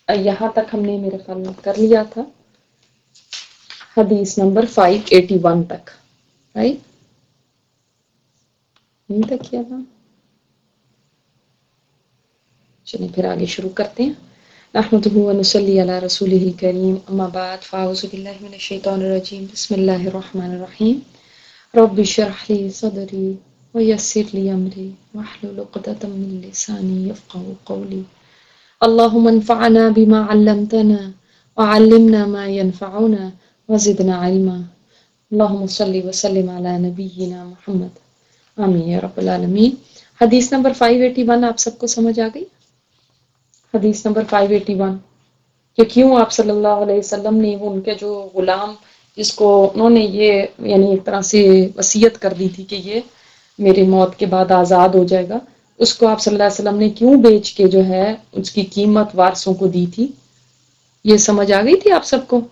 یہاں تک ہم نے میرے خیال میں کر لیا تھا، حدیث نمبر 581 تک، رائٹ؟ یہیں تک کیا تھا. چلیں پھر آگے شروع کرتے ہیں. نحمده ونصلي على رسوله الكريم، اما بعد فاعوذ بالله من الشیطان الرجیم، بسم اللہ الرحمن الرحیم. رب اشرح لي صدری ويسر لي امری واحلل عقدة من لسانی يفقهوا قولی. اللهم انفعنا بما علمتنا وعلمنا ما ينفعنا وزدنا علما. اللهم صل وسلم على نبینا محمد. آمین یا رب العالمین. حدیث نمبر 581 آپ سب کو سمجھ آ گئی؟ حدیث نمبر 581 کہ کیوں آپ صلی اللہ علیہ وسلم نے وہ ان کے جو غلام جس کو انہوں نے یہ یعنی ایک طرح سے وصیت کر دی تھی کہ یہ میری موت کے بعد آزاد ہو جائے گا، اس کو آپ صلی اللہ علیہ وسلم نے کیوں بیچ کے جو ہے اس کی قیمت وارثوں کو دی تھی؟ یہ سمجھ آ گئی تھی آپ سب کو؟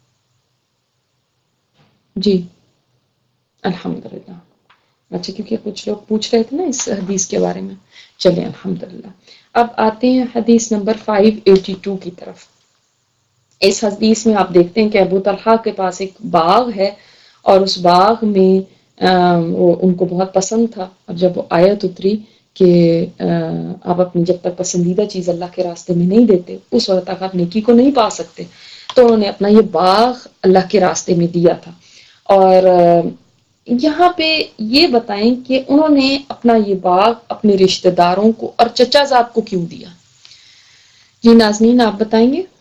جی الحمدللہ. اچھا کیونکہ کچھ لوگ پوچھ رہے تھے نا اس حدیث کے بارے میں. چلیں الحمدللہ. اب آتے ہیں حدیث نمبر 582 کی طرف. اس حدیث میں آپ دیکھتے ہیں کہ ابو طلحہ کے پاس ایک باغ ہے اور اس باغ میں وہ ان کو بہت پسند تھا. اب جب وہ آیت اتری کہ آپ اپنی جب تک پسندیدہ چیز اللہ کے راستے میں نہیں دیتے اس وقت تک آپ نیکی کو نہیں پا سکتے، تو انہوں نے اپنا یہ باغ اللہ کے راستے میں دیا تھا. اور یہاں پہ یہ بتائیں کہ انہوں نے اپنا یہ باغ اپنے رشتہ داروں کو اور چچا زاد کو کیوں دیا؟ جی ناظرین آپ بتائیں گے.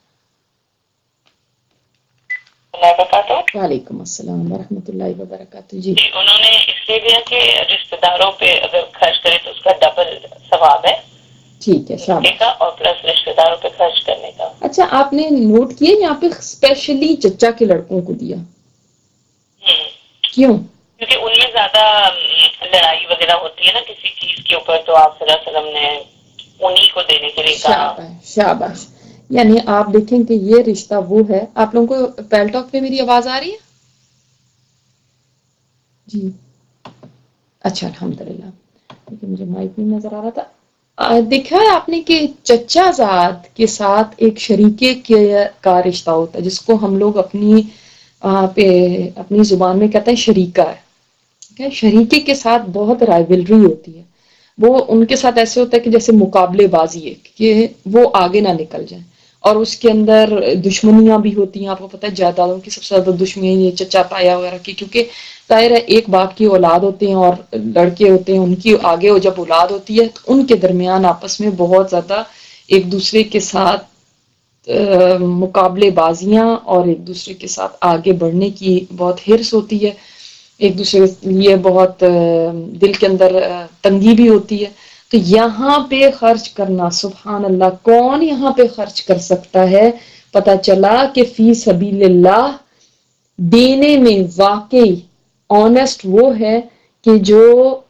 وعلیکم السلام ورحمۃ اللہ وبرکاتہ. جی انہوں نے اس لیے دیا کہ رشتہ داروں پہ اگر خرچ کرے تو اس کا ڈبل ثواب ہے. ٹھیک ہے شاباش. اور پلس رشتہ داروں پہ خرچ کرنے کا. اچھا آپ نے نوٹ کیا یہاں پہ اسپیشلی چچا کے لڑکوں کو دیا کیوں؟ کیونکہ ان میں زیادہ لڑائی وغیرہ ہوتی ہے نا کسی چیز کے اوپر، تو آپ صلی اللہ علیہ وسلم نے انہی کو دینے کے لیے کہا. شاباش شاباش. یعنی آپ دیکھیں کہ یہ رشتہ وہ ہے. آپ لوگوں کو پیل ٹاک پہ میری آواز آ رہی ہے؟ جی اچھا الحمدللہ. لیکن مجھے مائک نہیں نظر آ رہا تھا. دیکھا ہے آپ نے کہ چچا زاد کے ساتھ ایک شریکے کا رشتہ ہوتا ہے جس کو ہم لوگ اپنی زبان میں کہتے ہیں شریکہ ہے. شریکے کے ساتھ بہت رائیولری ہوتی ہے. وہ ان کے ساتھ ایسے ہوتا ہے کہ جیسے مقابلے بازی ہے کہ وہ آگے نہ نکل جائیں، اور اس کے اندر دشمنیاں بھی ہوتی ہیں. آپ کو پتہ ہے جائیدادوں کی سب سے زیادہ دشمنی یہ چچا تایا وغیرہ کی، کیونکہ ظاہر ہے ایک باپ کی اولاد ہوتے ہیں اور لڑکے ہوتے ہیں، ان کی آگے جب اولاد ہوتی ہے تو ان کے درمیان آپس میں بہت زیادہ ایک دوسرے کے ساتھ مقابلے بازیاں اور ایک دوسرے کے ساتھ آگے بڑھنے کی بہت حرص ہوتی ہے. ایک دوسرے کے لیے بہت دل کے اندر تنگی بھی ہوتی ہے. تو یہاں پہ خرچ کرنا، سبحان اللہ، کون یہاں پہ خرچ کر سکتا ہے؟ پتہ چلا کہ فی سبیل اللہ دینے میں واقعی آنیسٹ وہ ہے کہ جو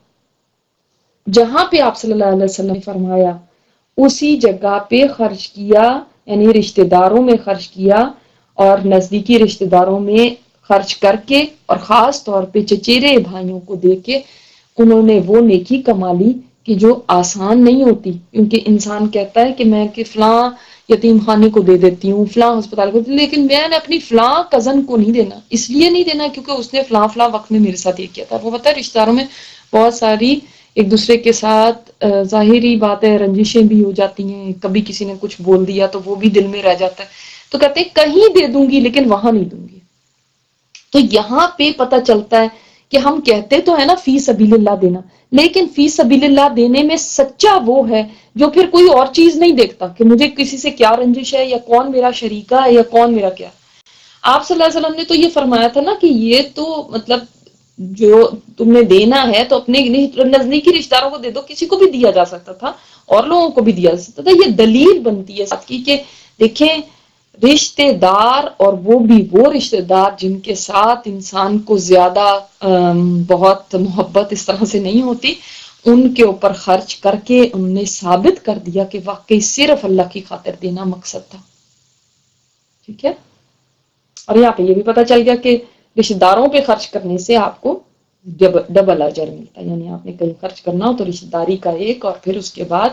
جہاں پہ آپ صلی اللہ علیہ وسلم نے فرمایا اسی جگہ پہ خرچ کیا، یعنی رشتہ داروں میں خرچ کیا اور نزدیکی رشتہ داروں میں خرچ کر کے، اور خاص طور پہ چچیرے بھائیوں کو دے کے انہوں نے وہ نیکی کما لی کہ جو آسان نہیں ہوتی. کیونکہ انسان کہتا ہے کہ میں کہ فلاں یتیم خانے کو دے دیتی ہوں، فلاں ہسپتال کو، لیکن میں نے اپنی فلاں کزن کو نہیں دینا. اس لیے نہیں دینا کیونکہ اس نے فلاں فلاں وقت میں میرے ساتھ یہ کیا تھا. وہ پتہ ہے رشتہ داروں میں بہت ساری ایک دوسرے کے ساتھ ظاہری بات ہے رنجشیں بھی ہو جاتی ہیں، کبھی کسی نے کچھ بول دیا تو وہ بھی دل میں رہ جاتا ہے. تو کہتے ہیں کہیں دے دوں گی لیکن وہاں نہیں دوں گی. تو یہاں پہ پتہ چلتا ہے کہ ہم کہتے تو ہے نا فی سبیل اللہ دینا، لیکن فی سبیل اللہ دینے میں سچا وہ ہے جو پھر کوئی اور چیز نہیں دیکھتا کہ مجھے کسی سے کیا رنجش ہے یا کون میرا شریکہ ہے یا کون میرا کیا. آپ صلی اللہ علیہ وسلم نے تو یہ فرمایا تھا نا کہ یہ تو مطلب جو تم نے دینا ہے تو اپنے نزدیکی رشتہ داروں کو دے دو. کسی کو بھی دیا جا سکتا تھا اور لوگوں کو بھی دیا جا سکتا تھا. یہ دلیل بنتی ہے ساتھ کی کہ دیکھیں رشتے دار، اور وہ بھی وہ رشتے دار جن کے ساتھ انسان کو زیادہ بہت محبت اس طرح سے نہیں ہوتی، ان کے اوپر خرچ کر کے ان نے ثابت کر دیا کہ واقعی صرف اللہ کی خاطر دینا مقصد تھا. ٹھیک ہے. اور یہاں پہ یہ بھی پتہ چل گیا کہ رشتہ داروں پہ خرچ کرنے سے آپ کو ڈبل اجر ملتا ہے. یعنی آپ نے کہیں خرچ کرنا ہو تو رشتہ داری کا ایک، اور پھر اس کے بعد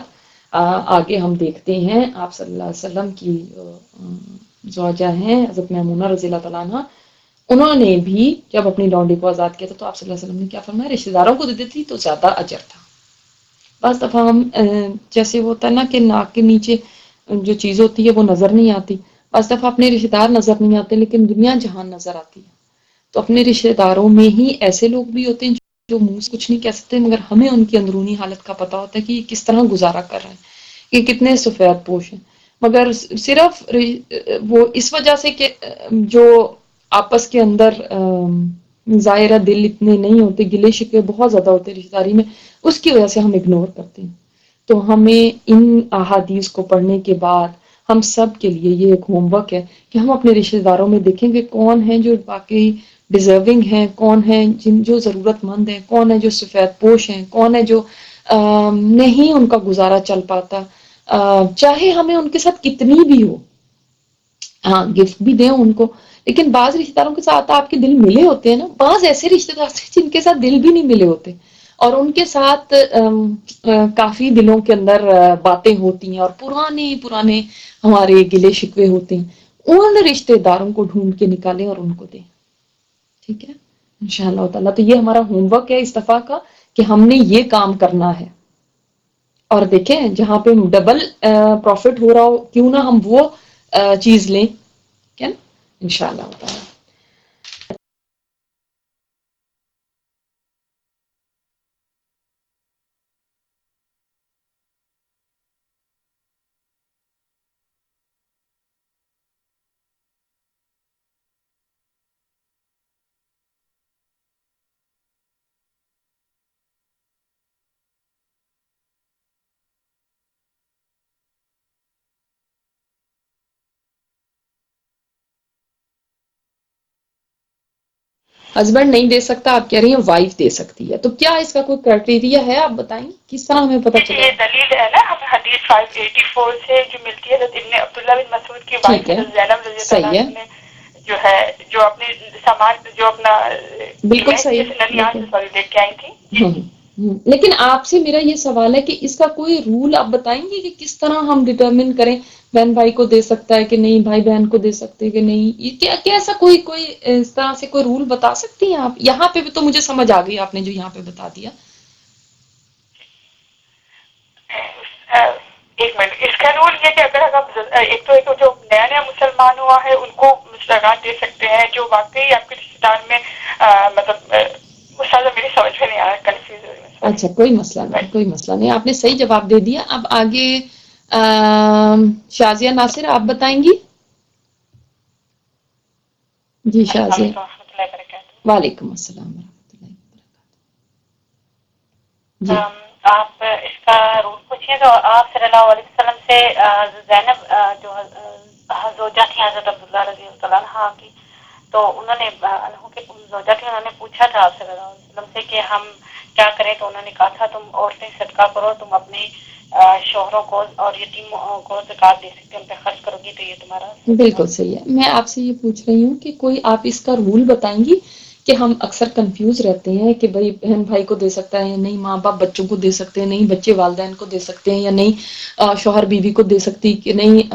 آگے ہم دیکھتے ہیں آپ صلی اللہ علیہ وسلم کی زوجہ ہیں حضرت میمونہ رضی اللہ تعالیٰ عنہ، انہوں نے بھی جب اپنی لونڈی کو آزاد کیا تھا تو آپ صلی اللہ علیہ وسلم نے کیا فرمایا، رشتہ داروں کو دے دیتی تو زیادہ اجر تھا۔ بعض دفعہ ہم جیسے وہ ہوتا ہے نا کہ ناک کے نیچے جو چیز ہوتی ہے وہ نظر نہیں آتی، بعض دفعہ اپنے رشتہ دار نظر نہیں آتے لیکن دنیا جہان نظر آتی ہے۔ تو اپنے رشتہ داروں میں ہی ایسے لوگ بھی ہوتے ہیں جو منہ سے کچھ نہیں کہہ سکتے مگر ہمیں ان کی اندرونی حالت کا پتہ ہوتا ہے کہ یہ کس طرح گزارا کر رہے ہیں، یہ کتنے سفید پوش ہیں، مگر صرف وہ اس وجہ سے کہ جو آپس کے اندر ظاہرہ دل اتنے نہیں ہوتے، گلے شکوے بہت زیادہ ہوتے رشتہ داری میں، اس کی وجہ سے ہم اگنور کرتے ہیں۔ تو ہمیں ان احادیث کو پڑھنے کے بعد ہم سب کے لیے یہ ایک ہوم ورک ہے کہ ہم اپنے رشتہ داروں میں دیکھیں کہ کون ہیں جو واقعی ڈیزرونگ ہیں، کون ہیں جو ضرورت مند ہیں، کون ہے جو سفید پوش ہیں، کون ہے جو نہیں ان کا گزارا چل پاتا، چاہے ہمیں ان کے ساتھ کتنی بھی ہو، ہاں گفٹ بھی دیں ان کو، لیکن بعض رشتہ داروں کے ساتھ آپ کے دل ملے ہوتے ہیں نا، بعض ایسے رشتہ دار ہیں جن کے ساتھ دل بھی نہیں ملے ہوتے اور ان کے ساتھ کافی دلوں کے اندر باتیں ہوتی ہیں اور پرانے ہمارے گلے شکوے ہوتے ہیں، ان رشتہ داروں کو ڈھونڈ کے نکالیں اور ان کو دیں، ٹھیک ہے انشاءاللہ تعالیٰ۔ تو یہ ہمارا ہوم ورک ہے اس دفعہ کا کہ ہم نے یہ کام کرنا ہے، اور دیکھیں جہاں پہ ڈبل پروفٹ ہو رہا ہو کیوں نہ ہم وہ چیز لیں، ٹھیک ہے نا انشاءاللہ تعالیٰ۔ ہسبینڈ نہیں دے سکتا، آپ کہہ رہی ہیں وائف دے سکتی ہے، تو کیا اس کا کوئی کرائٹیریا ہے، آپ بتائیں کس طرح ہمیں پتہ چلے؟ یہ دلیل ہے نا ہمیں حدیث 584 سے جو ملتی ہے، حضرت ابن عبداللہ بن مسعود کی وائف ٹھیک ہے، حضرت زینب رضی اللہ صحیح ہے، عنہ نے جو ہے جو اپنے سامان جو اپنا بالکل صحیح جیسے ہے، ننیال لیکن سے سوری لے کے آئی تھی جی جی۔ لیکن آپ سے میرا یہ سوال ہے کہ اس کا کوئی رول آپ بتائیں گے کہ کس طرح ہم ڈٹرمن کریں بہن بھائی کو دے سکتا ہے کہ نہیں، بھائی بہن کو دے سکتے ہیں کہ نہیں، یہ کیا ایسا کوئی اس طرح سے کوئی رول بتا سکتی ہیں آپ؟ یہاں پہ بھی تو مجھے سمجھ آ گئی آپ نے جو یہاں پہ بتا دیا۔ ایک منٹ، اس کا رول یہ کہ اگر ہم ایک تو جو نیا نیا مسلمان ہوا ہے ان کو زکوٰۃ دے سکتے ہیں، جو واقعی آپ کے رشتے دار میں مطلب مسئلہ میری سمجھ میں نہیں آ رہا، کنفیوز ہو رہی ہے۔ اچھا کوئی مسئلہ نہیں، کوئی مسئلہ نہیں، آپ نے صحیح جواب دے دیا۔ اب آگے شازیہ ناصر آپ بتائیں گی؟ جی السلام شازیہ، علیکم و رحمۃ اللہ وبرکاتہ۔ وعلیکم السلام ورحمۃ اللہ وبرکاتہ۔ جی آپ اس کا رول پوچھیے تو آپ صلی اللہ علیہ وسلم سے زینب جو زوجہ تھی حضرت عبداللہ رضی اللہ عنہ کی، تو انہوں نے زوجہ تھی، انہوں نے پوچھا تھا آپ صلی اللہ علیہ وسلم سے کہ ہم کیا کریں، تو انہوں نے کہا تھا تم عورتیں صدقہ کرو، تم اپنے شوہروں کو اور یتیموں کو زکوٰۃ دے سکتے، ان پہ خرچ کرو گی تو یہ تمہارا بالکل صحیح ہے۔ میں آپ سے یہ پوچھ رہی ہوں کہ کوئی آپ اس کا رول بتائیں گی کہ ہم اکثر کنفیوز رہتے ہیں کہ بھائی بہن بھائی کو دے سکتا ہے یا نہیں، ماں باپ بچوں کو دے سکتے ہیں نہیں، بچے والدین کو دے سکتے ہیں یا نہیں، شوہر بیوی کو دے سکتی کہ نہیں،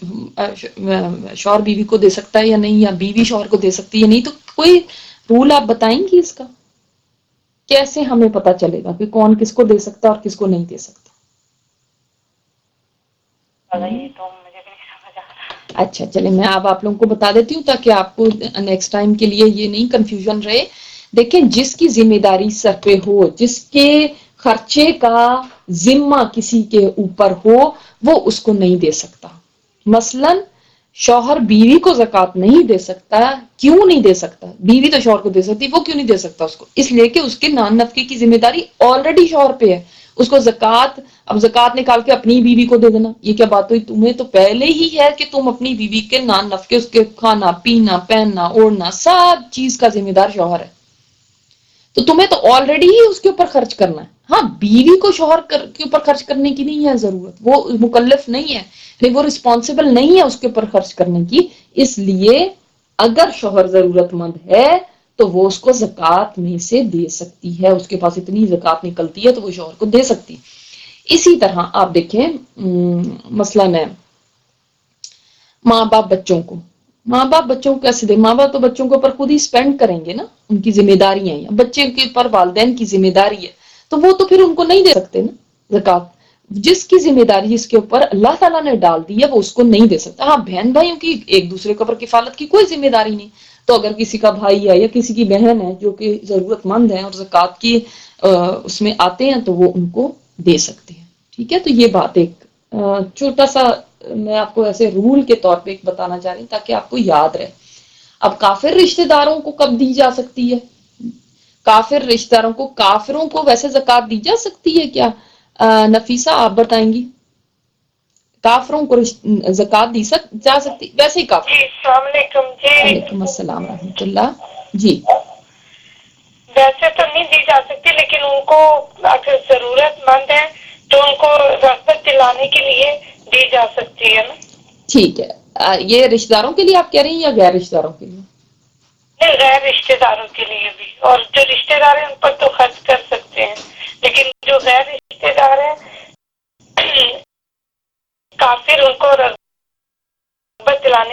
شوہر بیوی کو دے سکتا ہے یا نہیں، یا بیوی شوہر کو دے سکتی ہے یا نہیں، تو کوئی رول آپ بتائیں گی اس کا؟ کیسے ہمیں پتا چلے گا کہ کون کس کو دے سکتا ہے اور کس کو نہیں دے سکتا؟ یہ تو مجھے بھی نہیں سمجھ آ رہا۔ اچھا چلیں میں اب آپ لوگوں کو بتا دیتی ہوں تاکہ آپ کو نیکسٹ ٹائم کے لیے یہ نہیں کنفیوژن رہے۔ دیکھیں جس کی ذمہ داری سر پہ ہو، جس کے خرچے کا ذمہ کسی کے اوپر ہو، وہ اس کو نہیں دے سکتا۔ مثلاً شوہر بیوی کو زکوٰۃ نہیں دے سکتا، کیوں نہیں دے سکتا؟ بیوی تو شوہر کو دے سکتی، وہ کیوں نہیں دے سکتا اس کو؟ اس لیے کہ اس کے نان نفقے کی ذمہ داری آلریڈی شوہر پہ ہے، اس کو زکوٰۃ اب زکوٰۃ نکال کے اپنی بیوی کو دے دینا، یہ کیا بات ہوئی؟ تمہیں تو پہلے ہی ہے کہ تم اپنی بیوی کے نان نفقے، اس کے کھانا پینا پہننا اوڑھنا سب چیز کا ذمہ دار شوہر ہے، تو تمہیں تو آلریڈی ہی اس کے اوپر خرچ کرنا ہے۔ ہاں بیوی کو شوہر کے اوپر خرچ کرنے کی نہیں ہے ضرورت، وہ مکلف نہیں ہے، نہیں وہ رسپانسبل نہیں ہے اس کے اوپر خرچ کرنے کی، اس لیے اگر شوہر ضرورت مند ہے تو وہ اس کو زکوٰۃ میں سے دے سکتی ہے، اس کے پاس اتنی زکوٰۃ نکلتی ہے تو وہ شوہر کو دے سکتی ہے۔ اسی طرح آپ دیکھیں مثلاً ماں باپ بچوں کو کیسے دیں؟ ماں باپ تو بچوں کے اوپر خود ہی اسپینڈ کریں گے نا، ان کی ذمہ داریاں ہیں، بچے کے اوپر والدین کی ذمہ داری ہے، تو وہ تو پھر ان کو نہیں دے سکتے نا زکوٰۃ۔ جس کی ذمہ داری اس کے اوپر اللہ تعالیٰ نے ڈال دی ہے وہ اس کو نہیں دے سکتا۔ ہاں بہن بھائیوں کی ایک دوسرے کے اوپر کفالت کی کوئی ذمہ داری نہیں، تو اگر کسی کا بھائی ہے یا کسی کی بہن ہے جو کہ ضرورت مند ہے اور زکوٰۃ کی اس میں آتے ہیں تو وہ ان کو دے سکتے ہیں، ٹھیک ہے۔ تو یہ بات ایک چھوٹا سا میں آپ کو ایسے رول کے طور پہ ایک بتانا چاہ رہی ہوں تاکہ آپ کو یاد رہے۔ اب کافر رشتہ داروں کو کب دی جا سکتی ہے؟ کافر رشتہ داروں کو، کافروں کو ویسے زکوٰۃ دی جا سکتی ہے کیا؟ نفیسہ آپ بتائیں گی، کافروں کو زکوٰۃ دی جا سکتی ویسے ہی؟ کافر، جی السلام علیکم جی، وعلیکم السلام رحمۃ اللہ، جی ویسے تو نہیں دی جا سکتی، لیکن ان کو اگر ضرورت مند ہے تو ان کو رغبت دلانے کے لیے دی جا سکتی ہے نا۔ ٹھیک ہے، یہ رشتہ داروں کے لیے آپ کہہ رہی ہیں یا غیر رشتہ داروں کے لیے؟ نہیں، غیر رشتہ داروں کے لیے بھی، اور جو رشتہ دار ہیں ان پر تو خرچ کر سکتے ہیں، لیکن جو غیر رشتہ دار ہیں کافر، ان کو رغبت دلانے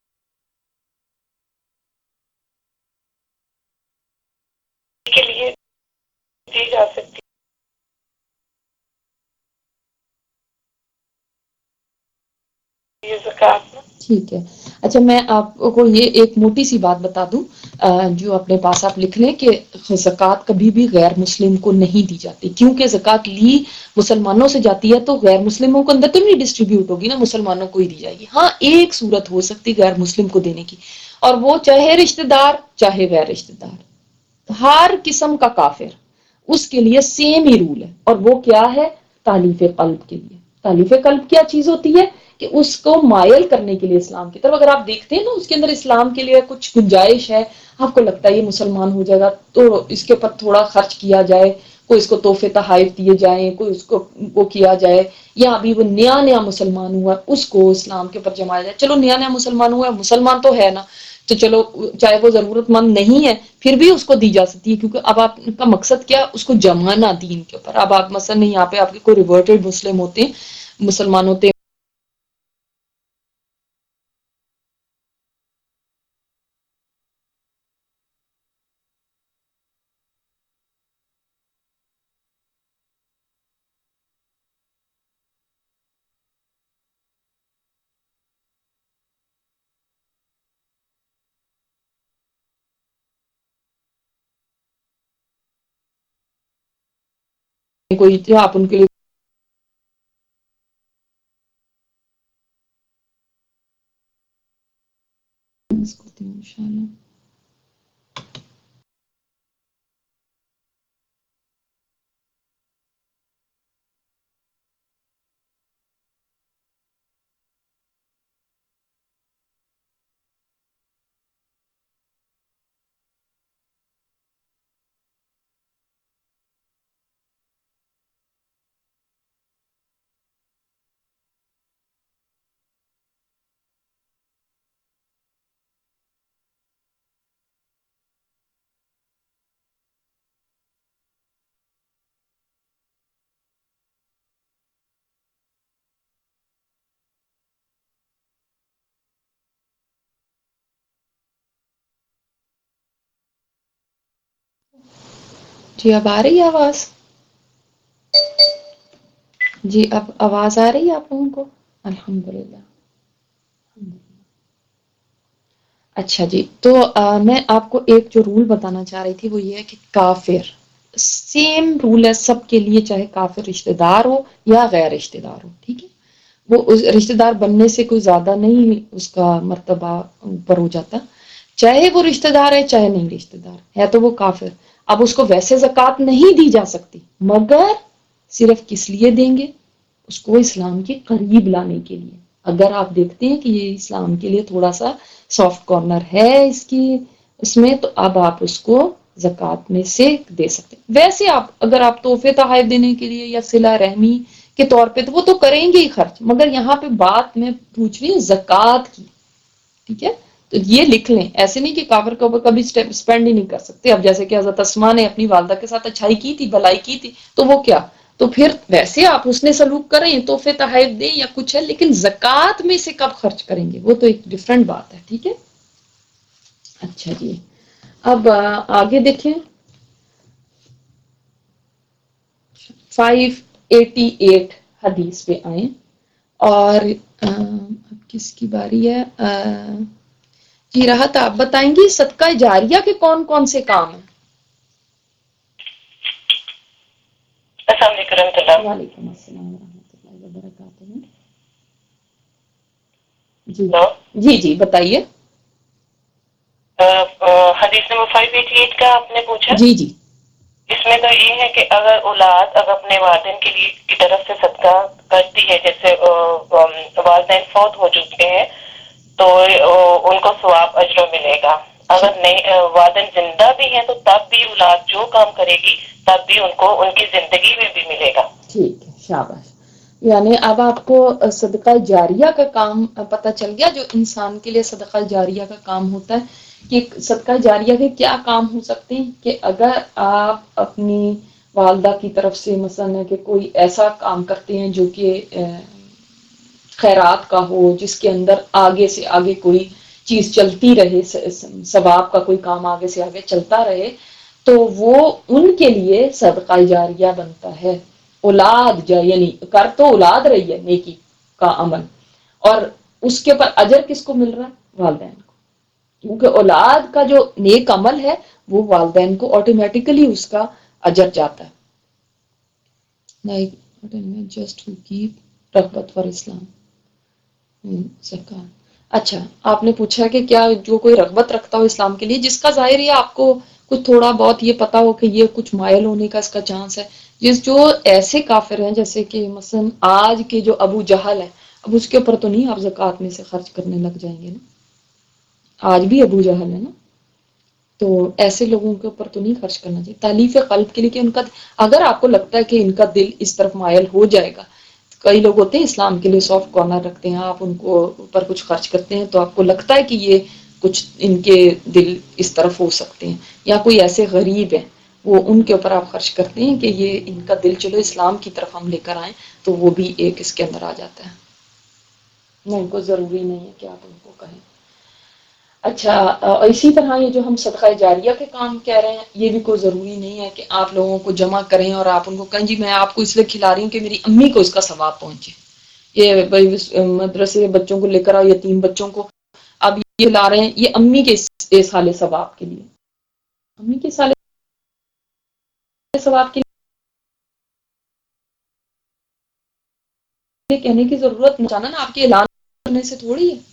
کے لیے دی جا سکتی ہے زکوٰۃ۔ ٹھیک ہے، اچھا میں آپ کو یہ ایک موٹی سی بات بتا دوں جو اپنے پاس آپ لکھ لیں کہ زکوٰۃ کبھی بھی غیر مسلم کو نہیں دی جاتی، کیونکہ زکوٰۃ لی مسلمانوں سے جاتی ہے تو غیر مسلموں کے اندر تو نہیں ڈسٹریبیوٹ ہوگی نا، مسلمانوں کو ہی دی جائے گی۔ ہاں ایک صورت ہو سکتی غیر مسلم کو دینے کی، اور وہ چاہے رشتہ دار چاہے غیر رشتہ دار، ہر قسم کا کافر، اس کے لیے سیم ہی رول ہے، اور وہ کیا ہے؟ تالیف قلب کے لیے۔ تالیف قلب کیا چیز ہوتی ہے؟ کہ اس کو مائل کرنے کے لیے اسلام کی طرف، اگر آپ دیکھتے ہیں نا اس کے اندر اسلام کے لیے کچھ گنجائش ہے، آپ کو لگتا ہے یہ مسلمان ہو جائے گا تو اس کے اوپر تھوڑا خرچ کیا جائے، کوئی اس کو تحفے تحائف دیے جائیں، کوئی اس کو وہ کیا جائے، یا ابھی وہ نیا مسلمان ہوا اس کو اسلام کے اوپر جمایا جائے۔ چلو نیا مسلمان ہوا ہے، مسلمان تو ہے نا، تو چلو چاہے وہ ضرورت مند نہیں ہے پھر بھی اس کو دی جا سکتی ہے، کیونکہ اب آپ کا مقصد کیا؟ اس کو جمانا دین کے اوپر۔ اب آپ مثلا یہاں پہ آپ کے کوئی ریورٹڈ مسلم ہوتے ہیں، مسلمان ہوتے ہیں، کوئی جو آپ ان کے لیے کرتی ہوں انشاءاللہ۔ جی اب آ رہی ہے آواز؟ جی اب آواز آ رہی ہے آپ لوگوں کو؟ الحمدللہ۔ اچھا جی، تو میں آپ کو ایک جو رول بتانا چاہ رہی تھی وہ یہ ہے کہ کافر سیم رول ہے سب کے لیے، چاہے کافر رشتہ دار ہو یا غیر رشتہ دار ہو، ٹھیک ہے؟ وہ رشتہ دار بننے سے کوئی زیادہ نہیں اس کا مرتبہ اوپر ہو جاتا، چاہے وہ رشتہ دار ہے چاہے نہیں رشتہ دار ہے، تو وہ کافر۔ اب اس کو ویسے زکوٰۃ نہیں دی جا سکتی، مگر صرف کس لیے دیں گے؟ اس کو اسلام کے قریب لانے کے لیے۔ اگر آپ دیکھتے ہیں کہ یہ اسلام کے لیے تھوڑا سا سافٹ کارنر ہے اس میں، تو اب آپ اس کو زکوٰۃ میں سے دے سکتے ہیں۔ ویسے آپ اگر آپ تحفے تحائف دینے کے لیے یا صلہ رحمی کے طور پہ تو وہ تو کریں گے ہی خرچ، مگر یہاں پہ بات میں پوچھ رہی ہوں زکوٰۃ کی، ٹھیک ہے؟ تو یہ لکھ لیں، ایسے نہیں کہ کافر کے اوپر کبھی اسپینڈ ہی نہیں کر سکتے۔ اب جیسے کہ حضرت اسماء نے اپنی والدہ کے ساتھ اچھائی کی تھی، بھلائی کی تھی، تو وہ کیا؟ تو پھر ویسے آپ حسن سلوک کریں، تحفے تحائف دیں یا کچھ ہے، لیکن زکوٰۃ میں سے کب خرچ کریں گے وہ تو ایک ڈفرینٹ بات ہے. ٹھیک ہے. اچھا جی، اب آگے دیکھیں 588 حدیث پہ آئیں. اور اب کس کی باری ہے؟ جی راحت آپ بتائیں گی صدقہ جاریہ کے کون کون سے کام ہیں؟ السلام علیکم ورحمۃ اللہ. وعلیکم السلام ورحمۃ اللہ وبرکاتہ. جی جی جی بتائیے. حدیث نمبر 588 کا آپ نے پوچھا. جی جی اس میں تو یہ ہے کہ اگر اولاد اگر اپنے والدین کے لیے کی طرف سے صدقہ کرتی ہے، جیسے والدین فوت ہو چکے ہیں تو ان کو ثواب اجر ملے گا. اگر نہیں والدین زندہ بھی ہیں تو تب بھی اولاد جو کام کرے گی تب بھی ان کو ان کی زندگی میں بھی ملے گا. ٹھیک ہے، شاباش. یعنی اب آپ کو صدقہ جاریہ کا کام پتہ چل گیا، جو انسان کے لیے صدقہ جاریہ کا کام ہوتا ہے کہ صدقہ جاریہ کے کیا کام ہو سکتے ہیں. کہ اگر آپ اپنی والدہ کی طرف سے مثلا ہے کہ کوئی ایسا کام کرتے ہیں جو کہ خیرات کا ہو، جس کے اندر آگے سے آگے کوئی چیز چلتی رہے، ثواب کا کوئی کام آگے سے آگے چلتا رہے، تو وہ ان کے لیے صدقہ جاریہ بنتا ہے. اولاد یعنی کر تو اولاد رہی ہے نیکی کا عمل، اور اس کے اوپر اجر کس کو مل رہا ہے؟ والدین کو. کیونکہ اولاد کا جو نیک عمل ہے وہ والدین کو آٹومیٹیکلی اس کا اجر جاتا ہے. جسٹ ٹو کیپ رغبت فار اسلام. اچھا، آپ نے پوچھا کہ کیا جو کوئی رغبت رکھتا ہو اسلام کے لیے، جس کا ظاہر یہ آپ کو کچھ تھوڑا بہت یہ پتا ہو کہ یہ کچھ مائل ہونے کا اس کا چانس ہے، جو ایسے کافر ہیں جیسے کہ مثلا آج کے جو ابو جہل ہے، اب اس کے اوپر تو نہیں آپ زکوٰۃ میں سے خرچ کرنے لگ جائیں گے نا، آج بھی ابو جہل ہے نا، تو ایسے لوگوں کے اوپر تو نہیں خرچ کرنا چاہیے. تالیف قلب کے لیے کہ ان کا اگر آپ کو لگتا ہے کہ ان کا دل اس طرف مائل ہو جائے گا، کئی لوگ ہوتے ہیں اسلام کے لیے سافٹ کارنر رکھتے ہیں، آپ ان کو اوپر کچھ خرچ کرتے ہیں تو آپ کو لگتا ہے کہ یہ کچھ ان کے دل اس طرف ہو سکتے ہیں، یا کوئی ایسے غریب ہیں وہ ان کے اوپر آپ خرچ کرتے ہیں کہ یہ ان کا دل چلو اسلام کی طرف ہم لے کر آئیں، تو وہ بھی ایک اس کے اندر آ جاتا ہے. نہیں، کوئی ضروری نہیں ہے کہ آپ ان کو کہیں. اچھا، اسی طرح یہ جو ہم صدقہ جاریہ کے کام کہہ رہے ہیں، یہ بھی کوئی ضروری نہیں ہے کہ آپ لوگوں کو جمع کریں اور آپ ان کو کہیں جی میں آپ کو اس لیے کھلا رہی ہوں کہ میری امی کو اس کا ثواب پہنچے. یہ مدرسے بچوں کو لے کر آؤ، یتیم بچوں کو اب یہ لا رہے ہیں، یہ امی کے سال ثواب کے لیے، امی کے سال ثواب کے لیے کہنے کی ضرورت جانا نا آپ کے اعلان کرنے سے تھوڑی ہے.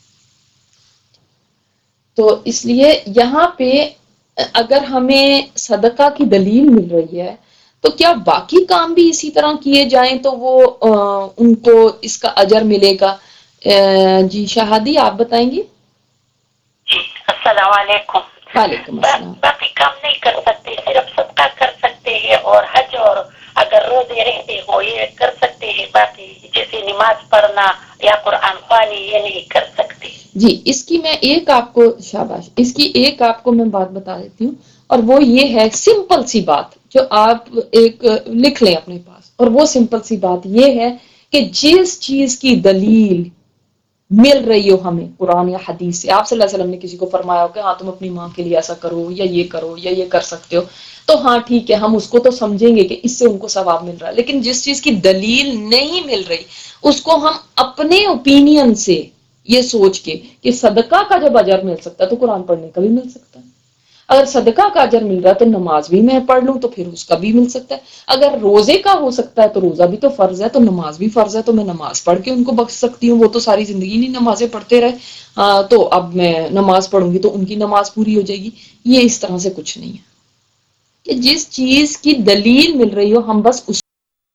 تو اس لیے یہاں پہ اگر ہمیں صدقہ کی دلیل مل رہی ہے تو کیا باقی کام بھی اسی طرح کیے جائیں تو وہ ان کو اس کا اجر ملے گا؟ جی شہادی آپ بتائیں گی. جی السلام علیکم. وعلیکم السلام. باقی کام نہیں کر سکتے، صرف صدقہ کر سکتے ہیں، اور حج اور اگر روزے رہتے ہو یہ کر سکتے ہیں، باقی جیسے نماز پڑھنا یا قرآن خوانی یہ نہیں کر سکتے. جی اس کی میں ایک آپ کو شاباش، اس کی ایک آپ کو میں بات بتا دیتی ہوں، اور وہ یہ ہے سمپل سی بات جو آپ ایک لکھ لیں اپنے پاس، اور وہ سمپل سی بات یہ ہے کہ جس چیز کی دلیل مل رہی ہو ہمیں قرآن یا حدیث سے، آپ صلی اللہ علیہ وسلم نے کسی کو فرمایا ہو کہ ہاں تم اپنی ماں کے لیے ایسا کرو یا یہ کرو یا یہ کر سکتے ہو، تو ہاں ٹھیک ہے ہم اس کو تو سمجھیں گے کہ اس سے ان کو ثواب مل رہا ہے. لیکن جس چیز کی دلیل نہیں مل رہی اس کو ہم اپنے اوپینین سے یہ سوچ کے کہ صدقہ کا جب اجر مل سکتا ہے تو قرآن پڑھنے کا بھی مل سکتا ہے، اگر صدقہ کا اجر مل رہا ہے تو نماز بھی میں پڑھ لوں تو پھر اس کا بھی مل سکتا ہے، اگر روزے کا ہو سکتا ہے تو روزہ بھی تو فرض ہے، تو نماز بھی فرض ہے، تو میں نماز پڑھ کے ان کو بخش سکتی ہوں، وہ تو ساری زندگی نہیں نمازیں پڑھتے رہے، تو اب میں نماز پڑھوں گی تو ان کی نماز پوری ہو جائے گی. یہ اس طرح سے کچھ نہیں ہے کہ جس چیز کی دلیل مل رہی ہو ہم بس اس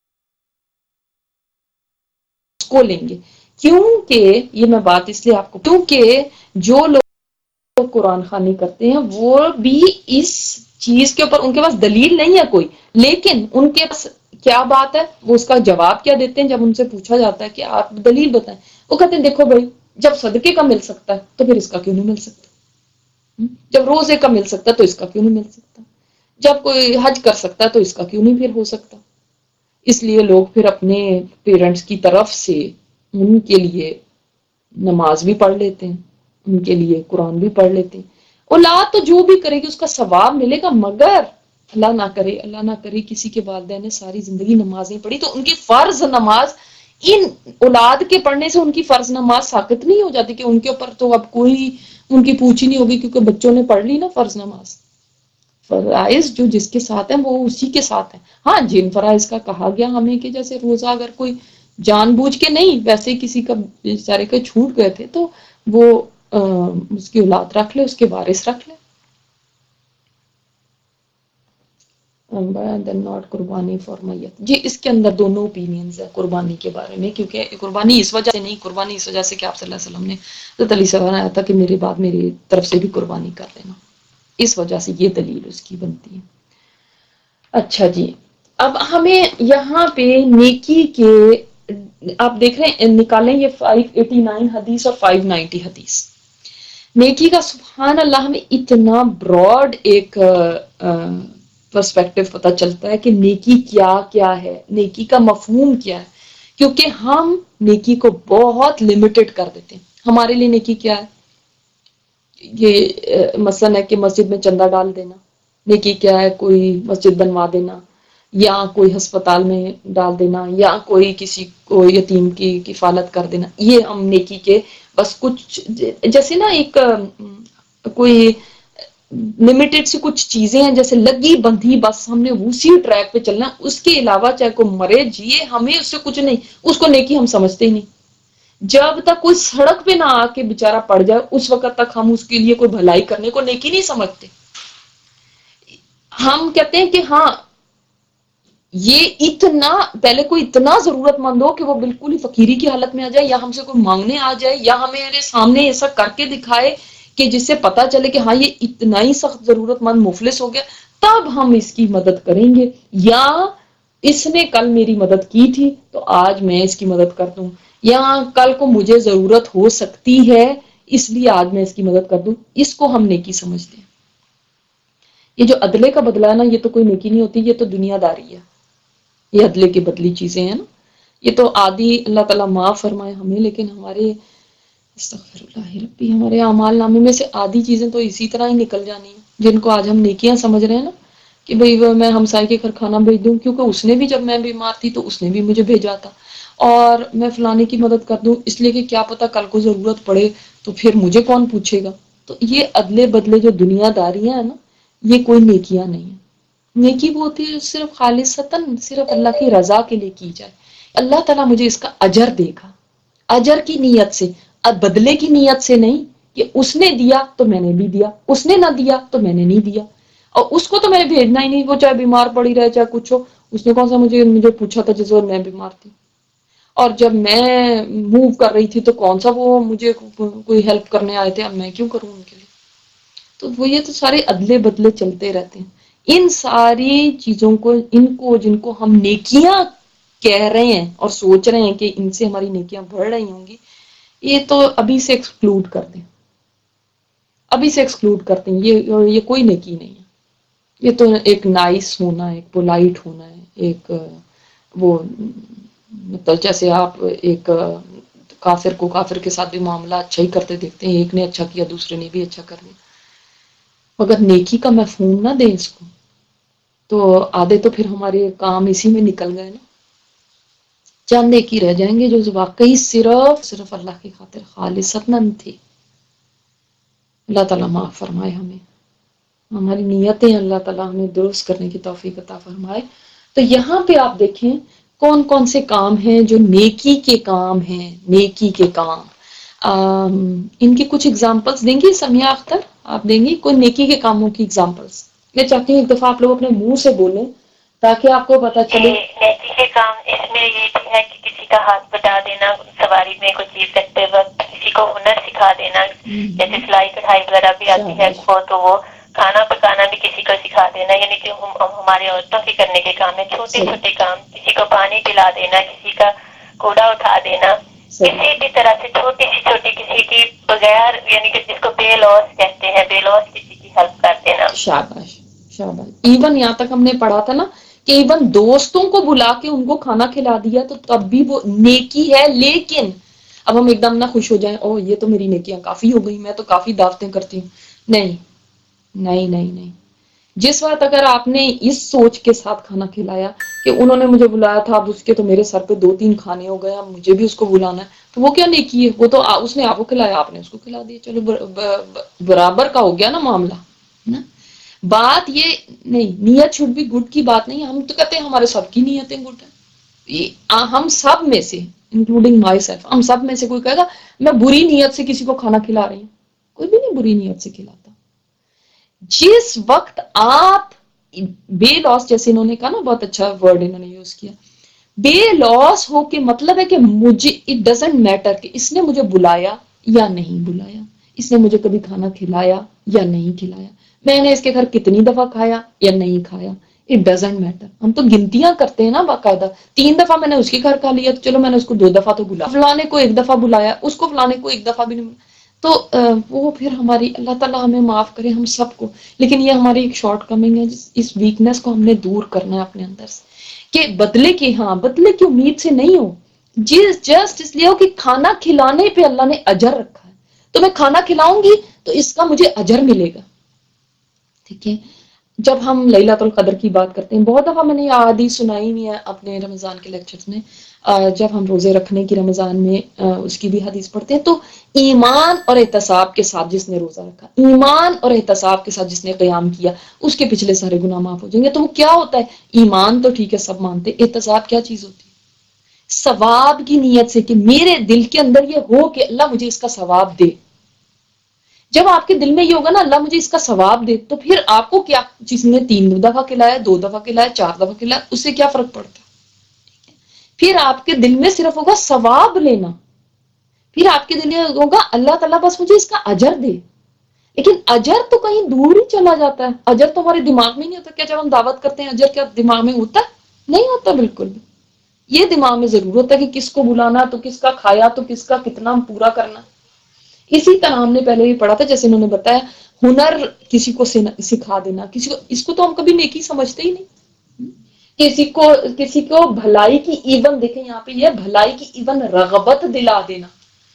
کو لیں گے. کیونکہ یہ میں بات اس لیے آپ کو، کیونکہ جو لوگ قرآن خوانی کرتے ہیں وہ بھی اس چیز کے اوپر ان کے پاس دلیل نہیں ہے کوئی، لیکن ان کے پاس کیا بات ہے، وہ اس کا جواب کیا دیتے ہیں جب ان سے پوچھا جاتا ہے کہ آپ دلیل بتائیں، وہ کہتے ہیں دیکھو بھائی جب صدقے کا مل سکتا ہے تو پھر اس کا کیوں نہیں مل سکتا، جب روزے کا مل سکتا ہے تو اس کا کیوں نہیں مل سکتا، جب کوئی حج کر سکتا ہے تو اس کا کیوں نہیں پھر ہو سکتا. اس لیے لوگ پھر اپنے پیرنٹس کی طرف سے ان کے لیے نماز بھی پڑھ لیتے ہیں، ان کے لیے قرآن بھی پڑھ لیتے ہیں. اولاد تو جو بھی کرے گی اس کا ثواب ملے گا، مگر اللہ نہ کرے کسی کے والدین نے ساری زندگی نماز نہیں پڑھی تو ان کی فرض نماز ان اولاد کے پڑھنے سے ان کی فرض نماز ساقط نہیں ہو جاتی کہ ان کے اوپر تو اب کوئی ان کی پوچھ ہی نہیں ہوگی کیونکہ بچوں نے پڑھ لی نا فرض نماز. فرائض جو جس کے ساتھ ہیں وہ اسی کے ساتھ ہیں. ہاں جن فرائض کا کہا گیا ہمیں کہ جیسے روزہ اگر کوئی جان بوجھ کے نہیں، ویسے کسی کا بیچارے کے چھوٹ گئے تھے تو وہ اس کی اولاد رکھ لے، اس کے وارث رکھ لے. ناٹ قربانی فار میت. جی اس کے اندر دونوں اوپینینز ہیں قربانی کے بارے میں، کیونکہ قربانی اس وجہ سے نہیں، قربانی اس وجہ سے کہ آپ صلی اللہ علیہ وسلم نے حضرت علی سے فرمایا تھا کہ میرے بعد میری طرف سے بھی قربانی کر دینا، اس وجہ سے یہ دلیل اس کی بنتی ہے. اچھا جی، اب ہمیں یہاں پہ نیکی کے آپ دیکھ رہے ہیں نکالیں یہ 589 حدیث اور 590 حدیث. نیکی کا سبحان اللہ ہمیں اتنا براڈ ایک پرسپیکٹو پتہ چلتا ہے کہ نیکی کیا کیا ہے، نیکی کا مفہوم کیا ہے، کیونکہ ہم نیکی کو بہت لمیٹڈ کر دیتے ہیں. ہمارے لیے نیکی کیا ہے؟ یہ مثلا ہے کہ مسجد میں چندہ ڈال دینا. نیکی کیا ہے؟ کوئی مسجد بنوا دینا، یا کوئی ہسپتال میں ڈال دینا، یا کوئی کسی کو یتیم کی کفالت کر دینا. یہ ہم نیکی کے بس کچھ جیسے نا ایک کوئی لمیٹڈ سی کچھ چیزیں ہیں جیسے لگی بندھی، بس ہم نے اسی ٹریک پہ چلنا، اس کے علاوہ چاہے کوئی مرے جیے ہمیں اس سے کچھ نہیں، اس کو نیکی ہم سمجھتے ہی نہیں. جب تک کوئی سڑک پہ نہ آ کے بےچارا پڑ جائے اس وقت تک ہم اس کے لیے کوئی بھلائی کرنے کو نیکی نہیں سمجھتے. ہم کہتے ہیں کہ ہاں یہ اتنا پہلے کوئی اتنا ضرورت مند ہو کہ وہ بالکل ہی فقیری کی حالت میں آ جائے، یا ہم سے کوئی مانگنے آ جائے، یا ہمیں میرے سامنے ایسا کر کے دکھائے کہ جس سے پتا چلے کہ ہاں یہ اتنا ہی سخت ضرورت مند مفلس ہو گیا، تب ہم اس کی مدد کریں گے. یا اس نے کل میری مدد کی تھی تو آج میں اس کی مدد کر دوں، یا کل کو مجھے ضرورت ہو سکتی ہے اس لیے آج میں اس کی مدد کر دوں. اس کو ہم نیکی سمجھتے ہیں. یہ جو عدلے کا بدلہ ہے نا، یہ تو کوئی نیکی نہیں ہوتی، یہ تو دنیا داری ہے. یہ عدلے کی بدلی چیزیں ہیں نا، یہ تو آدھی اللہ تعالیٰ معاف فرمائے ہمیں، لیکن ہمارے استغفر اللہ ربی ہمارے اعمال نامے میں سے آدھی چیزیں تو اسی طرح ہی نکل جانی ہیں جن کو آج ہم نیکیاں سمجھ رہے ہیں نا، کہ بھئی وہ میں ہمسائے کے گھر کھانا بھیج دوں کیونکہ اس نے بھی جب میں بیمار تھی تو اس نے بھی مجھے بھیجا تھا، اور میں فلانے کی مدد کر دوں اس لیے کہ کیا پتہ کل کو ضرورت پڑے تو پھر مجھے کون پوچھے گا. تو یہ عدلے بدلے جو دنیا داریاں ہیں نا، یہ کوئی نیکیاں نہیں ہیں. نیکی وہ ہوتی ہے صرف خالصتاً صرف اللہ کی رضا کے لیے کی جائے. اللہ تعالیٰ مجھے اس کا اجر دے گا، اجر کی نیت سے، بدلے کی نیت سے نہیں کہ اس نے دیا تو میں نے بھی دیا، اس نے نہ دیا تو میں نے نہیں دیا، اور اس کو تو میں نے بھیجنا ہی نہیں، وہ چاہے بیمار پڑی رہے چاہے کچھ ہو. اس نے کون سا مجھے پوچھا تھا جس وقت میں بیمار تھی، اور جب میں موو کر رہی تھی تو کون سا وہ مجھے کوئی ہیلپ کرنے آئے تھے، اب میں کیوں کروں ان کے لیے. تو وہ یہ تو سارے ادلے بدلے چلتے رہتے ہیں. ان ساری چیزوں کو جن کو ہم نیکیاں کہہ رہے ہیں اور سوچ رہے ہیں کہ ان سے ہماری نیکیاں بڑھ رہی ہوں گی، یہ تو ابھی سے ایکسکلوڈ کر دیں، ابھی سے ایکسکلوڈ کرتے ہیں. یہ کوئی نیکی نہیں ہے. یہ تو ایک نائس ہونا ہے، ایک پولائٹ ہونا ہے، ایک وہ مطلب جیسے آپ ایک کافر کو کافر کے ساتھ بھی معاملہ اچھا ہی کرتے دیکھتے ہیں، ایک نے اچھا کیا دوسرے نے بھی اچھا کر دیا. مگر نیکی کا مفہوم نہ دیں اس کو، تو آدھے تو پھر ہمارے کام اسی میں نکل گئے نا. چند ایک ہی رہ جائیں گے جو واقعی صرف اللہ کی خاطر خالصتاً تھے. اللہ تعالیٰ معاف فرمائے ہمیں، ہماری نیتیں اللہ تعالیٰ ہمیں درست کرنے کی توفیق عطا فرمائے. تو یہاں پہ آپ دیکھیں کون کون سے کام ہیں جو نیکی کے کام ہیں. نیکی کے کام ان کی کچھ اگزامپلس دیں گی سمیہ اختر؟ آپ دیں گی کوئی نیکی کے کاموں کی اگزامپلس؟ میں چاہتی ہوں ایک دفعہ آپ لوگ اپنے منہ سے بولیں تاکہ آپ کو پتا چلے. نیکی کے کام اس میں یہ بھی ہے کہ کسی کا ہاتھ بٹا دینا سواری میں کوئی چیز رکھتے وقت، کسی کو ہنر سکھا دینا، جیسے سلائی کڑھائی وغیرہ بھی آتی ہے تو وہ کھانا پکانا بھی کسی کو سکھا دینا، یعنی کہ ہماری عورتوں کے کرنے کے کام ہے چھوٹے چھوٹے کام. کسی کو پانی پلا دینا، کسی کا کوڑا اٹھا دینا، کسی بھی طرح سے چھوٹی کسی کی بغیر، یعنی کہ جس کو بے لوس کہتے ہیں، بے لوس کسی کی ہیلپ کر دینا. شاباش شاباش. ایون یہاں تک ہم نے پڑھا تھا نا کہ ایون دوستوں کو بلا کے ان کو کھانا کھلا دیا تو تب بھی وہ نیکی ہے. لیکن اب ہم ایک دم نہ خوش ہو جائیں او یہ تو میری نیکیاں کافی ہو گئی, میں تو کافی دعوتیں کرتی ہوں. نہیں نہیں نہیں نہیں. جس وقت اگر آپ نے اس سوچ کے ساتھ کھانا کھلایا کہ انہوں نے مجھے بلایا تھا, اب اس کے تو میرے سر پہ 2-3 کھانے ہو گئے, اب مجھے بھی اس کو بلانا ہے, تو وہ کیا نیکی ہے؟ وہ تو اس نے آپ کو کھلایا, آپ نے اس کو کھلا دیا, چلو برابر کا ہو گیا نا معاملہ نا. بات یہ نہیں, نیت شوڈ بی گڈ کی بات نہیں. ہم تو کہتے ہیں ہمارے سب کی نیتیں گڈ ہیں, ہم سب میں سے انکلوڈنگ مائی سیلف, ہم سب میں سے کوئی کہے گا میں بری نیت سے کسی کو کھانا کھلا رہی ہوں؟ کوئی بھی نہیں بری نیت سے کھلاتا. جس وقت آپ بے لوس, جیسے انہوں نے کہا نا, بہت اچھا ورڈ انہوں نے یوز کیا, بے لوس ہو کے مطلب ہے کہ مجھے اٹ ڈزنٹ میٹر کہ اس نے مجھے بلایا یا نہیں بلایا, اس نے مجھے کبھی کھانا کھلایا یا نہیں کھلایا, میں نے اس کے گھر کتنی دفعہ کھایا یا نہیں کھایا, اٹ ڈزنٹ میٹر. ہم تو گنتیاں کرتے ہیں نا باقاعدہ, 3 دفعہ میں نے اس کے گھر کھا لیا, تو چلو میں نے اس کو 2 دفعہ تو بلایا, فلانے کو 1 دفعہ بلایا, اس کو فلانے کو 1 دفعہ بھی نہیں. تو وہ پھر ہماری, اللہ تعالیٰ ہمیں معاف کرے ہم سب کو, لیکن یہ ہماری ایک شارٹ کمنگ ہے. اس ویکنس کو ہم نے دور کرنا ہے اپنے اندر سے, کہ بدلے کی امید سے نہیں ہو. جسٹ اس لیے ہو کہ کھانا کھلانے پہ اللہ نے اجر رکھا ہے, تو میں کھانا کھلاؤں گی تو اس کا مجھے اجر ملے گا. ٹھیک ہے. جب ہم لیلۃ القدر کی بات کرتے ہیں, بہت دفعہ میں نے یہ احادیث سنائی ہوئی ہے اپنے رمضان کے لیکچرز میں, جب ہم روزے رکھنے کی رمضان میں اس کی بھی حدیث پڑھتے ہیں, تو ایمان اور احتساب کے ساتھ جس نے روزہ رکھا, ایمان اور احتساب کے ساتھ جس نے قیام کیا, اس کے پچھلے سارے گناہ معاف ہو جائیں گے. تو وہ کیا ہوتا ہے؟ ایمان تو ٹھیک ہے سب مانتے, احتساب کیا چیز ہوتی ہے؟ ثواب کی نیت سے, کہ میرے دل کے اندر یہ ہو کہ اللہ مجھے اس کا ثواب دے. جب آپ کے دل میں یہ ہوگا نا اللہ مجھے اس کا ثواب دے, تو پھر آپ کو کیا, جس نے 3 دفعہ کھلایا, 2 دفعہ کھلایا, 4 دفعہ کھلایا, اس سے کیا فرق پڑتا ہے؟ پھر آپ کے دل میں صرف ہوگا ثواب لینا, پھر آپ کے دل میں ہوگا اللہ تعالیٰ بس مجھے اس کا اجر دے. لیکن اجر تو کہیں دور ہی چلا جاتا ہے, اجر تو ہمارے دماغ میں نہیں ہوتا. کیا جب ہم دعوت کرتے ہیں اجر کیا دماغ میں ہوتا ہے؟ نہیں ہوتا بالکل بھی. یہ دماغ میں ضرور ہوتا ہے کہ کس کو بلانا, تو کس کا کھایا, تو کس کا کتنا پورا کرنا. اسی طرح ہم نے پہلے بھی پڑھا تھا, جیسے انہوں نے بتایا, ہنر کسی کو سکھا دینا, کسی کو, اس کو تو ہم کبھی نیکی سمجھتے ہی نہیں. کسی کو بھلائی کی ایون, دیکھیں یہاں پہ یہ بھلائی کی ایون رغبت دلا دینا,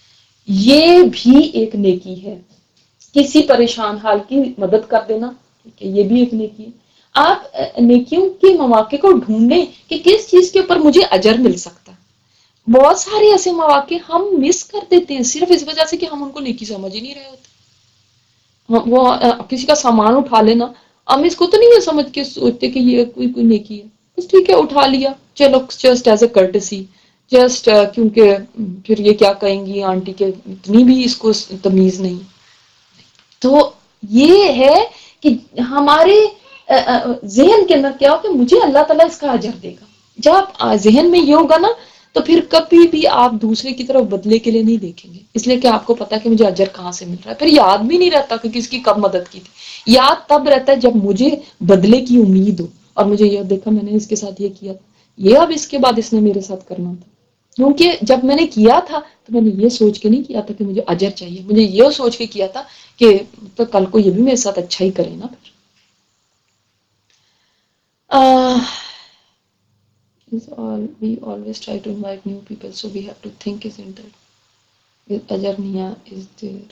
یہ بھی ایک نیکی ہے. کسی پریشان حال کی مدد کر دینا, یہ بھی ایک نیکی ہے. آپ نیکیوں کے مواقع کو ڈھونڈیں کہ کس چیز کے اوپر مجھے اجر مل سکتا ہے. بہت سارے ایسے مواقع ہم مس کر دیتے ہیں صرف اس وجہ سے کہ ہم ان کو نیکی سمجھ ہی نہیں رہے ہوتے. وہ کسی کا سامان اٹھا لینا, ہم اس کو تو نہیں یہ سمجھ کے سوچتے کہ یہ کوئی نیکی ہے, بس ٹھیک ہے اٹھا لیا, چلو just as a courtesy, just کیونکہ پھر یہ کیا کہیں گی آنٹی کے, اتنی بھی اس کو تمیز نہیں. تو یہ ہے کہ ہمارے ذہن کے اندر کیا ہو کہ مجھے اللہ تعالیٰ اس کا اجر دے گا. جب ذہن میں یہ ہوگا نا, تو پھر کبھی بھی آپ دوسرے کی طرف بدلے کے لیے نہیں دیکھیں گے, اس لیے کہ آپ کو پتا کہ مجھے اجر کہاں سے مل رہا ہے. پھر یاد بھی نہیں رہتا کہ کس کی کب مدد کی تھی. یاد تب رہتا ہے جب مجھے بدلے کی امید ہو, اور مجھے یہ دیکھا میں نے اس کے ساتھ یہ کیا تھا, یہ اب اس کے بعد اس نے میرے ساتھ کرنا تھا. کیونکہ جب میں نے کیا تھا تو میں نے یہ سوچ کے نہیں کیا تھا کہ مجھے اجر چاہیے, مجھے یہ سوچ کے کیا تھا کہ تو کل کو یہ بھی میرے ساتھ اچھا ہی کرے نا. We always try to invite new people, so we have to think isn't that اجر نیا is there.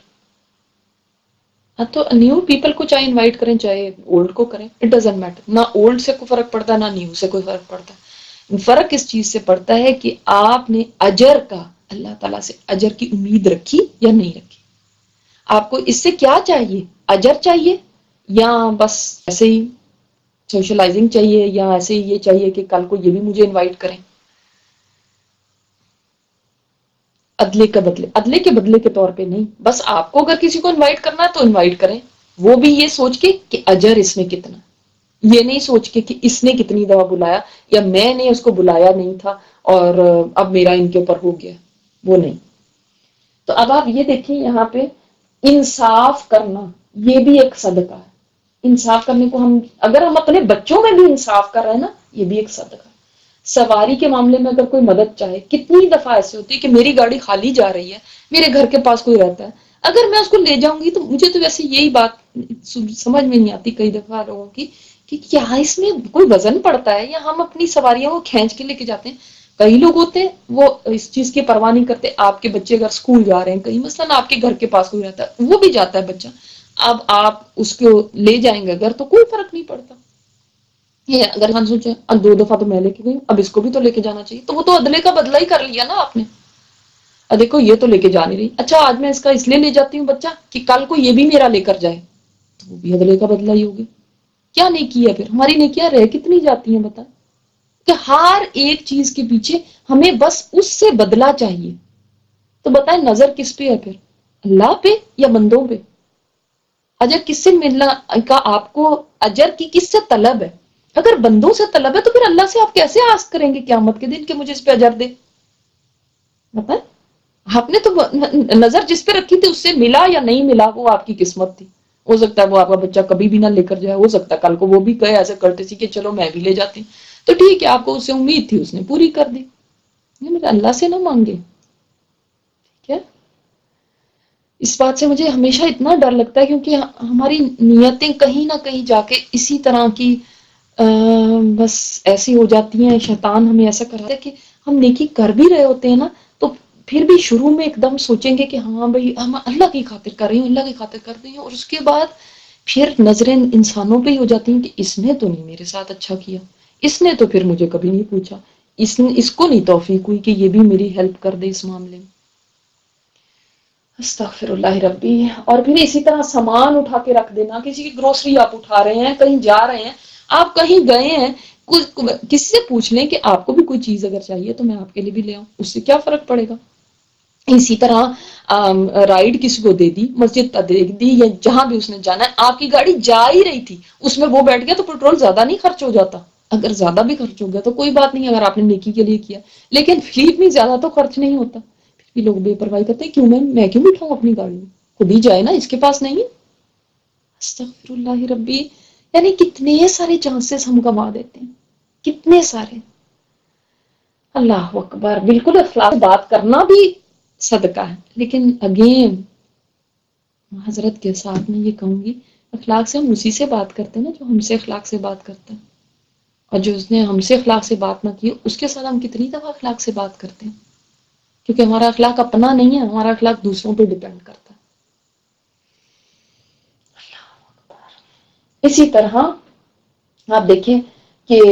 تو نیو پیپل کو چاہے انوائٹ کریں چاہے اولڈ کو کریں, اٹ ڈزنٹ میٹر. نہ اولڈ سے کوئی فرق پڑتا ہے نہ نیو سے کوئی فرق پڑتا ہے. فرق اس چیز سے پڑتا ہے کہ آپ نے اجر کا, اللہ تعالیٰ سے اجر کی امید رکھی یا نہیں رکھی. آپ کو اس سے کیا چاہیے, اجر چاہیے یا بس ایسے ہی سوشلائزنگ چاہیے, یا ایسے ہی یہ چاہیے کہ کل کو یہ بھی مجھے انوائٹ کریں. ادلے کے بدلے کے طور پہ نہیں, بس آپ کو اگر کسی کو انوائٹ کرنا ہے تو انوائٹ کریں, وہ بھی یہ سوچ کے کہ اجر اس میں کتنا, یہ نہیں سوچ کے کہ اس نے کتنی دفعہ بلایا یا میں نے اس کو بلایا نہیں تھا اور اب میرا ان کے اوپر ہو گیا, وہ نہیں. تو اب آپ یہ دیکھیں یہاں پہ انصاف کرنا, یہ بھی ایک صدقہ ہے. انصاف کرنے کو اگر ہم اپنے بچوں میں بھی انصاف کر رہے ہیں نا, یہ بھی ایک صدقہ ہے. سواری کے معاملے میں اگر کوئی مدد چاہے, کتنی دفعہ ایسے ہوتی ہے کہ میری گاڑی خالی جا رہی ہے, میرے گھر کے پاس کوئی رہتا ہے, اگر میں اس کو لے جاؤں گی تو مجھے تو ویسے یہی بات سمجھ میں نہیں آتی کئی دفعہ لوگوں کی کہ کیا اس میں کوئی وزن پڑتا ہے یا ہم اپنی سواریاں وہ کھینچ کے لے کے جاتے ہیں. کئی لوگ ہوتے ہیں وہ اس چیز کی پرواہ نہیں کرتے. آپ کے بچے اگر اسکول جا رہے ہیں کہیں مثلاً آپ کے گھر کے پاس کوئی رہتا ہے وہ بھی جاتا ہے بچہ, اب آپ اس کو لے جائیں گے اگر تو کوئی فرق نہیں پڑتا. یہ اگر ہم سوچیں اب 2 دفعہ تو میں لے کے گئی اب اس کو بھی تو لے کے جانا چاہیے, تو وہ تو عدلے کا بدلہ ہی کر لیا نا آپ نے. اب دیکھو یہ تو لے کے جا نہیں رہی, اچھا آج میں اس کا اس لیے لے جاتی ہوں بچہ کہ کل کو یہ بھی میرا لے کر جائے, تو وہ بھی عدلے کا بدلہ ہی ہوگی. کیا نیکی ہے پھر ہماری نیکیاں رہ کتنی جاتی ہیں بتا, کہ ہر ایک چیز کے پیچھے ہمیں بس اس سے بدلہ چاہیے. تو بتائیں نظر کس پہ ہے پھر, اللہ پہ یا بندوں پہ؟ اجر کس سے ملنا کا آپ کو اجر کی کس سے طلب ہے؟ اگر بندوں سے طلب ہے تو پھر اللہ سے آپ کیسے آس کریں گے قیامت کے دن کہ مجھے اس پہ اجر دے؟ بتائیں آپ نے تو نظر جس پہ رکھی تھی اس سے ملا یا نہیں ملا وہ آپ کی قسمت تھی. ہو سکتا ہے وہ آپ کا بچہ کبھی بھی نہ لے کر جائے, ہو سکتا ہے کل کو وہ بھی کہے ایسے کرتے سی کہ چلو میں بھی لے جاتی, تو ٹھیک ہے آپ کو اس سے امید تھی اس نے پوری کر دی. میرے اللہ سے نہ مانگے, ٹھیک ہے. اس بات سے مجھے ہمیشہ اتنا ڈر لگتا ہے کیونکہ ہماری نیتیں کہیں نہ کہیں جا کے اسی طرح کی بس ایسی ہو جاتی ہیں. شیطان ہمیں ایسا کرتا ہے کہ ہم نیکی کر بھی رہے ہوتے ہیں نا تو پھر بھی شروع میں ایک دم سوچیں گے کہ ہاں بھائی ہم اللہ کی خاطر کر رہی ہوں, اللہ کی خاطر کر رہی ہوں, اور اس کے بعد پھر نظریں انسانوں پہ ہی ہو جاتی ہیں کہ اس نے تو نہیں میرے ساتھ اچھا کیا, اس نے تو پھر مجھے کبھی نہیں پوچھا, اس کو نہیں توفیق ہوئی کہ یہ بھی میری ہیلپ کر دے اس معاملے میں. استغفر اللہ ربی. اور پھر اسی طرح سامان اٹھا کے رکھ دینا, کسی کی گروسری آپ اٹھا رہے ہیں, کہیں جا رہے ہیں, آپ کہیں گئے ہیں, کسی سے پوچھ لیں کہ آپ کو بھی کوئی چیز اگر چاہیے تو میں آپ کے لیے بھی لے آؤں, اس سے کیا فرق پڑے گا. اسی طرح رائڈ کسی کو دے دی, مسجد کا دے دی, یا جہاں بھی اس نے جانا ہے, آپ کی گاڑی جا ہی رہی تھی اس میں وہ بیٹھ گیا تو پیٹرول زیادہ نہیں خرچ ہو جاتا؟ اگر زیادہ بھی خرچ ہو گیا تو کوئی بات نہیں اگر آپ نے نیکی کے لیے کیا, لیکن فیس بھی زیادہ تو خرچ نہیں ہوتا. پھر بھی لوگ بے پرواہی کرتے ہیں, کیوں میں کیوں بٹھاؤں اپنی گاڑی میں, خود ہی جائے نا, اس کے پاس نہیں ہے. استغفر اللہ ربی. یعنی کتنے سارے چانسز ہم گوا دیتے ہیں, کتنے سارے. اللہ اکبر. بالکل اخلاق بات کرنا بھی صدقہ ہے, لیکن اگین حضرت کے ساتھ میں یہ کہوں گی اخلاق سے ہم اسی سے بات کرتے ہیں نا جو ہم سے اخلاق سے بات کرتا ہے, اور جو اس نے ہم سے اخلاق سے بات نہ کی اس کے ساتھ ہم کتنی دفعہ اخلاق سے بات کرتے ہیں, کیونکہ ہمارا اخلاق اپنا نہیں ہے, ہمارا اخلاق دوسروں پہ ڈیپینڈ کرتا ہے. اسی طرح آپ دیکھیں کہ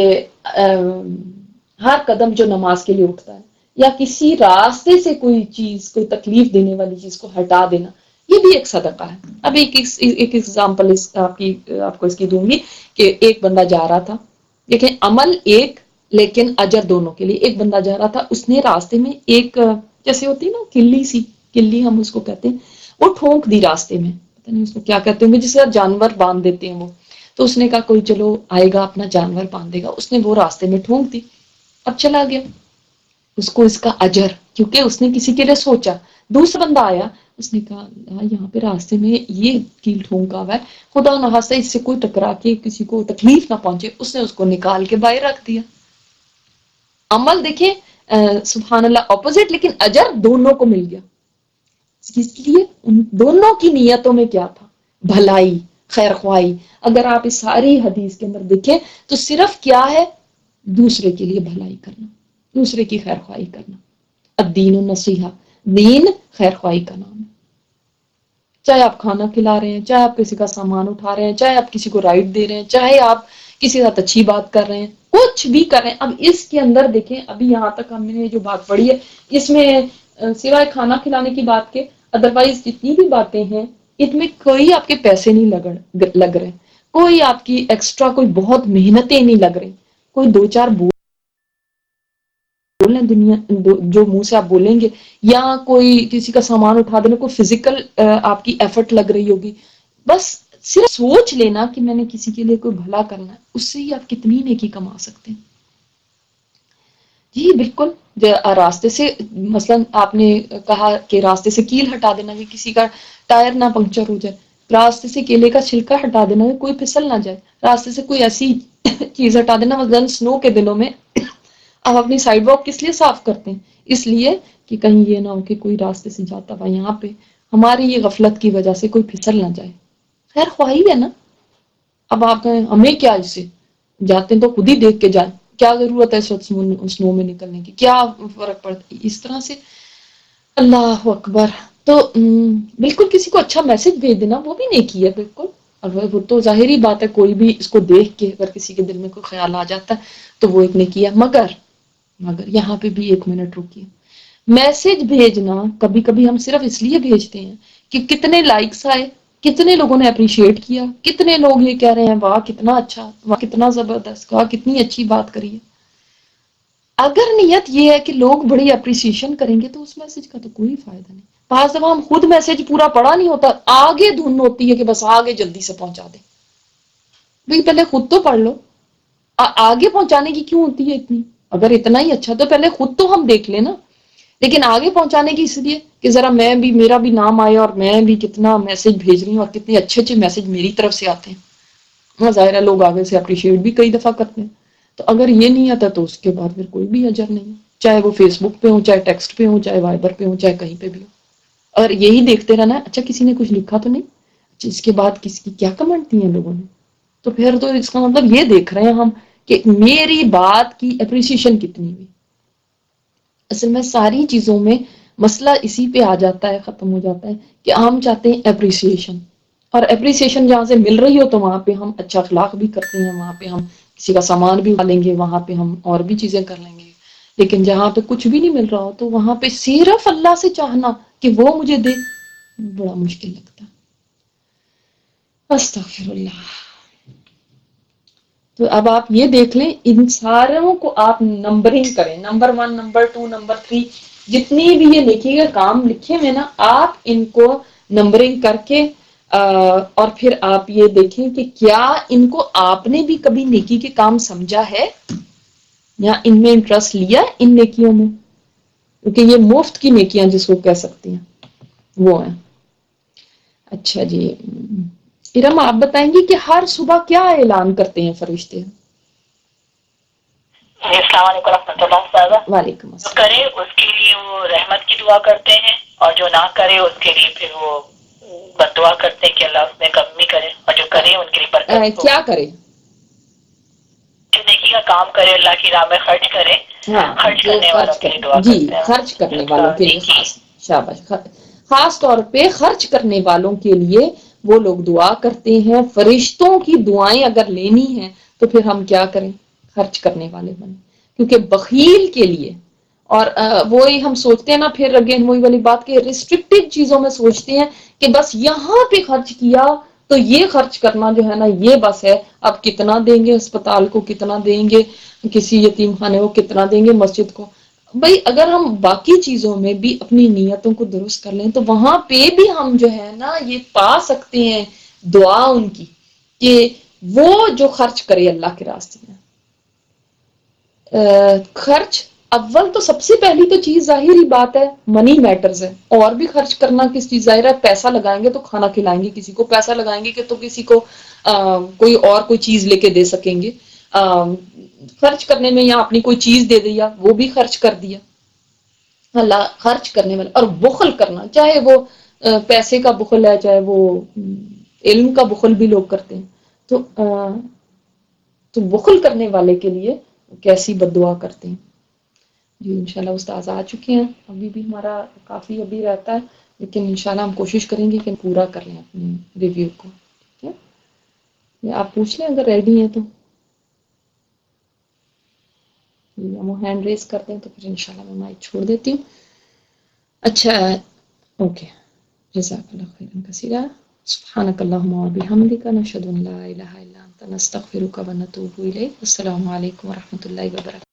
ہر قدم جو نماز کے لیے اٹھتا ہے یا کسی راستے سے کوئی چیز, کوئی تکلیف دینے والی چیز کو ہٹا دینا, یہ بھی ایک صدقہ ہے. اب ایک ایگزامپل آپ کو اس کی دوں گی کہ ایک بندہ جا رہا تھا, دیکھیں عمل ایک لیکن اجر دونوں کے لیے. ایک بندہ جا رہا تھا, اس نے راستے میں ایک جیسے ہوتی نا کلی ہم اس کو کہتے ہیں, وہ ٹھونک دی راستے میں, پتہ نہیں اس کو کیا کہتے ہوں گے, جس کا جانور باندھ دیتے ہیں وہ. تو اس نے کہا کوئی چلو آئے گا اپنا جانور باندھے گا, اس نے وہ راستے میں ٹھونک دی, اب چلا گیا. اس کو اس کا اجر, کیونکہ اس نے کسی کے لیے سوچا. دوسرا بندہ آیا, اس نے کہا یہاں پہ راستے میں یہ کیل ٹھونکا ہوا ہے, خدا نخواستہ اس سے کوئی ٹکرا کے کسی کو تکلیف نہ پہنچے, اس نے اس کو نکال کے باہر رکھ دیا. عمل دیکھیں سبحان اللہ اپوزٹ, لیکن اجر دونوں کو مل گیا. اس لیے ان دونوں کی نیتوں میں کیا تھا؟ بھلائی, خیر خواہی. اگر آپ اس ساری حدیث کے اندر دیکھیں تو صرف کیا ہے؟ دوسرے کے لیے بھلائی کرنا, دوسرے کی خیر خواہی کرنا. الدین النصیحہ, دین خیر خواہی کا نام ہے. چاہے آپ کھانا کھلا رہے ہیں, چاہے آپ کسی کا سامان اٹھا رہے ہیں, چاہے آپ کسی کو رائٹ دے رہے ہیں, چاہے آپ کسی کے ساتھ اچھی بات کر رہے ہیں, کچھ بھی کر رہے ہیں. اب اس کے اندر دیکھیں, ابھی یہاں تک ہم نے جو بات پڑھی ہے اس میں سوائے کھانا کھلانے کی بات کے ادروائز جتنی بھی باتیں ہیں ان میں کوئی آپ کے پیسے نہیں لگ رہے, کوئی آپ کی ایکسٹرا کوئی بہت محنتیں نہیں لگ رہی, کوئی دو چار بولیں دنیا جو منہ سے آپ بولیں گے, یا کوئی کسی کا سامان اٹھا دینے کوئی فزیکل آپ کی ایفرٹ لگ رہی ہوگی. بس صرف سوچ لینا کہ میں نے کسی کے لیے کوئی بھلا کرنا ہے, اس سے ہی آپ کتنی نیکی کما سکتے ہیں. جی بالکل. راستے سے مثلا آپ نے کہا کہ راستے سے کیل ہٹا دینا کہ کسی کا ٹائر نہ پنکچر ہو جائے, راستے سے کیلے کا چھلکا ہٹا دینا کہ کوئی پھسل نہ جائے, راستے سے کوئی ایسی چیز ہٹا دینا, مثلا سنو کے دنوں میں آپ اپنی سائڈ واک کس لیے صاف کرتے ہیں؟ اس لیے کہ کہیں یہ نہ ہو کہ کوئی راستے سے جاتا ہوا یہاں پہ ہماری یہ غفلت کی وجہ سے کوئی پھسل نہ جائے. خیر خواہی ہے نا. اب آپ کہیں ہمیں کیا اس سے، جاتے ہیں تو خود ہی دیکھ کے جائیں، کیا ضرورت ہے سنو میں نکلنے کی، کیا فرق پڑتا ہے اس طرح سے. اللہ اکبر. تو بالکل کسی کو اچھا میسج بھیج دینا وہ بھی نیکی ہے بالکل. اور وہ تو ظاہری بات ہے، کوئی بھی اس کو دیکھ کے اگر کسی کے دل میں کوئی خیال آ جاتا ہے تو وہ ایک نیکی ہے. مگر یہاں پہ بھی 1 منٹ رکیے. میسج بھیجنا کبھی کبھی ہم صرف اس لیے بھیجتے ہیں کہ کتنے لائکس آئے، کتنے لوگوں نے اپریشیٹ کیا، کتنے لوگ یہ کہہ رہے ہیں واہ کتنا اچھا، واہ کتنا زبردست، واہ کتنی اچھی بات کری ہے. اگر نیت یہ ہے کہ لوگ بڑی اپریسیشن کریں گے تو اس میسج کا تو کوئی فائدہ نہیں. بعض دفعہ ہم خود میسج پورا پڑھا نہیں ہوتا، آگے دھن ہوتی ہے کہ بس آگے جلدی سے پہنچا دیں. بھئی پہلے خود تو پڑھ لو. آگے پہنچانے کی کیوں ہوتی ہے اتنی؟ اگر اتنا ہی اچھا تو پہلے خود تو ہم دیکھ لیں نا. لیکن آگے پہنچانے کی اس لیے کہ ذرا میرا بھی نام آئے اور میں بھی کتنا میسج بھیج رہی ہوں اور کتنے اچھے اچھے میسج میری طرف سے آتے ہیں. ہاں ظاہر ہے لوگ آگے سے اپریشیٹ بھی کئی دفعہ کرتے ہیں. تو اگر یہ نہیں آتا تو اس کے بعد پھر کوئی بھی اجر نہیں ہے، چاہے وہ فیس بک پہ ہو، چاہے ٹیکسٹ پہ ہو، چاہے وائبر پہ ہو، چاہے کہیں پہ بھی ہو. اور یہی دیکھتے رہنا اچھا کسی نے کچھ لکھا تو نہیں، اچھا اس کے بعد کس کی کیا کمنٹ دی ہیں لوگوں نے. تو پھر تو اس کا مطلب یہ دیکھ رہے ہیں ہم کہ میری بات کی اپریسیشن کتنی ہوئی. اصل میں ساری چیزوں میں مسئلہ اسی پہ آ جاتا ہے، ختم ہو جاتا ہے کہ ہم چاہتے ہیں اپریسیشن. اور اپریسیشن جہاں سے مل رہی ہو تو وہاں پہ ہم اچھا اخلاق بھی کرتے ہیں، وہاں پہ ہم کسی کا سامان بھی لیں گے، وہاں پہ ہم اور بھی چیزیں کر لیں گے. لیکن جہاں پہ کچھ بھی نہیں مل رہا ہو تو وہاں پہ صرف اللہ سے چاہنا کہ وہ مجھے دے، بڑا مشکل لگتا. استغفر اللہ. تو اب آپ یہ دیکھ لیں ان ساروں کو آپ نمبرنگ کریں، نمبر 1، نمبر 2، نمبر 3، جتنی بھی یہ نیکی کے کام لکھے ہوئے نا آپ ان کو نمبرنگ کر کے اور پھر آپ یہ دیکھیں کہ کیا ان کو آپ نے بھی کبھی نیکی کے کام سمجھا ہے یا ان میں انٹرسٹ لیا ان نیکیوں میں، کیونکہ یہ مفت کی نیکیاں جس کو کہہ سکتی ہیں وہ ہیں. اچھا جی ارم آپ بتائیں گی کہ ہر صبح کیا اعلان کرتے ہیں فرشتے؟ السلام علیکم ورحمۃ اللہ تعالیٰ. وعلیکم جو السلام. کرے اس کے لیے وہ رحمت کی دعا کرتے ہیں، اور جو نہ کرے اس کے لیے پھر وہ بد دعا کرتے ہیں کہ اللہ اس میں کمی کرے، اور جو کرے ان کے لیے برکت ہو. کیا کرے؟ جو نیکی کا کام کرے، اللہ کی راہ میں خرچ کرے، ہاں خرچ جو کرنے والوں خرچ کے لیے کرنے، دعا جی کرتے ہیں. خرچ کرنے والوں کے لیے نیکی. خاص شاباش. خاص طور پہ خرچ کرنے والوں کے لیے وہ لوگ دعا کرتے ہیں. فرشتوں کی دعائیں اگر لینی ہیں تو پھر ہم کیا کریں؟ خرچ کرنے والے بنیں. کیونکہ بخیل کے لیے اور وہی ہم سوچتے ہیں نا پھر اگین وہی والی بات کہ ریسٹرکٹیڈ چیزوں میں سوچتے ہیں کہ بس یہاں پہ خرچ کیا تو یہ خرچ کرنا جو ہے نا یہ بس ہے. اب کتنا دیں گے اسپتال کو، کتنا دیں گے کسی یتیم خانے کو، کتنا دیں گے مسجد کو. بھئی اگر ہم باقی چیزوں میں بھی اپنی نیتوں کو درست کر لیں تو وہاں پہ بھی ہم جو ہے نا یہ پا سکتے ہیں دعا ان کی کہ وہ جو خرچ کرے اللہ کے راستے میں. خرچ اول تو سب سے پہلی تو چیز ظاہری بات ہے منی میٹرز ہے. اور بھی خرچ کرنا کس چیز ظاہر ہے، پیسہ لگائیں گے تو کھانا کھلائیں گے کسی کو، پیسہ لگائیں گے کہ تو کسی کو کوئی اور کوئی چیز لے کے دے سکیں گے. خرچ کرنے میں یا اپنی کوئی چیز دے دیا وہ بھی خرچ کر دیا. اللہ خرچ کرنے والا. اور بخل کرنا چاہے وہ پیسے کا بخل ہے، چاہے وہ علم کا بخل بھی لوگ کرتے ہیں. تو بخل کرنے والے کے لیے کیسی بد دعا کرتے ہیں. جی انشاءاللہ استاذ آ چکے ہیں، ابھی بھی ہمارا کافی ابھی رہتا ہے لیکن انشاءاللہ ہم کوشش کریں گے کہ پورا کر لیں اپنے ریویو کو. ٹھیک ہے، آپ پوچھ لیں اگر ریڈی ہیں تو. ہم ہینڈ ریز کرتے ہیں تو پھر انشاءاللہ میں مائک چھوڑ دیتی ہوں. اچھا اوکے. جزاک اللہ خیرا کثیرا. سبحانک اللہم و بحمدک نشہد ان لا الہ الا انت نستغفرک و نتوب الیک. السلام علیکم و رحمۃ اللہ وبرکاتہ.